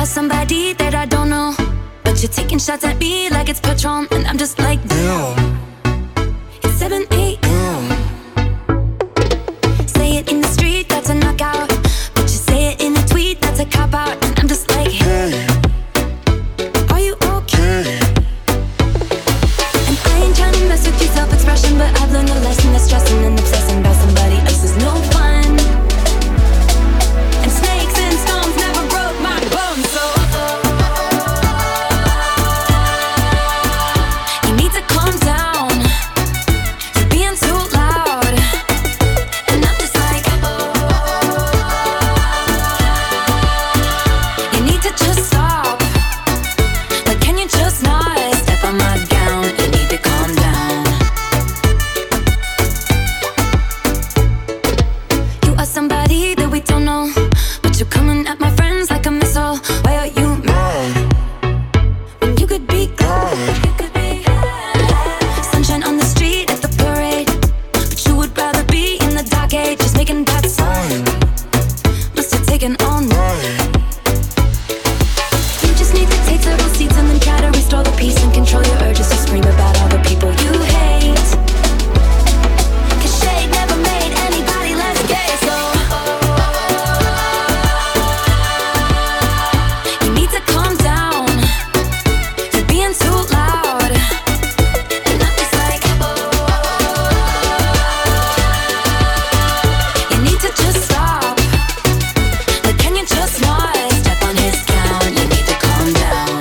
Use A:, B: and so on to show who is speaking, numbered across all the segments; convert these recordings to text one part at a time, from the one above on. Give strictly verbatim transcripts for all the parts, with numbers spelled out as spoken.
A: somebody that I don't know, but you're taking shots at me like it's Patron, and I'm just like, damn. It's seven a m Say it in the street, that's a knockout, but you say it in a tweet, that's a cop-out, and I'm just like, hey, are you okay? And I ain't trying to mess with your self-expression, but I've learned a lesson that stressing and obsessing about somebody else is no fun. And snakes and stones never broke my bones, so you need to calm down. You're being too loud, and I'm just like, you need to just stop. Like, can you just not step on my gown? You need to calm down. You are somebody that we don't know, but you're coming at my friends like a missile. Why are you mad when you could be glad? You could be glad. Sunshine on the street at the parade, but you would rather be in the dark age, just making bad signs. Must have taken all night. You just need to take several seats and then try to restore the peace and control your urges to scream about all the people you hate. 'Cause shade never made anybody less gay, so you need to calm down. You're being too loud, and I'm just like, you need to just stop. Like, can you just not step on his gown? You need to calm down.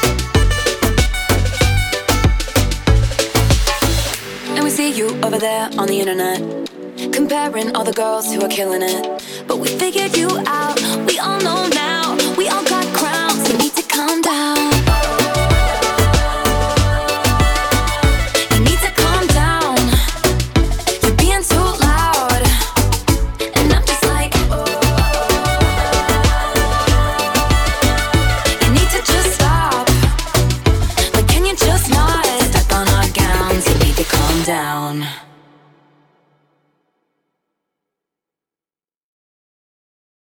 A: And we see you over there on the internet, comparing all the girls who are killing it. But we figured you out, we all know now. We all got crowns, you need to calm down. You need to calm down. You're being too loud, and I'm just like, you need to just stop. Like, can you just not step on our gowns? You need to calm down.